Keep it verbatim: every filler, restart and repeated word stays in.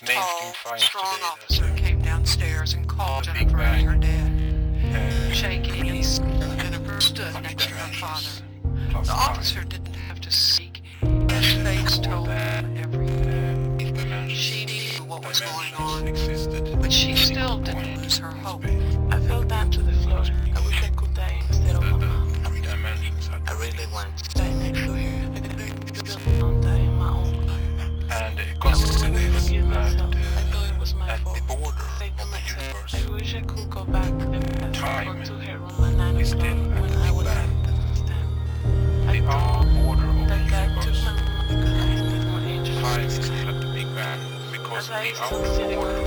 tall, strong officer came downstairs and called Jennifer and her dad, shaking and Jennifer stood next to her father. The officer didn't have to speak. His face told her everything. She knew what was going on, but she still didn't lose her hope. I fell down to the floor. I wish I could die instead of Mama. I really want to die next to her. I couldn't not die in my own car. And I consider would this forgive that myself. I uh, thought it was my at fault. the border I said to of the myself, I universe, wish I could go back to the past. Time Or to her room at nine is o'clock still when at I Big was Bang. at the stand. I the thought outer border of the that God took universe. my mama because I needed more angels. Time is still at the Big Bang because As I the stood outer sitting border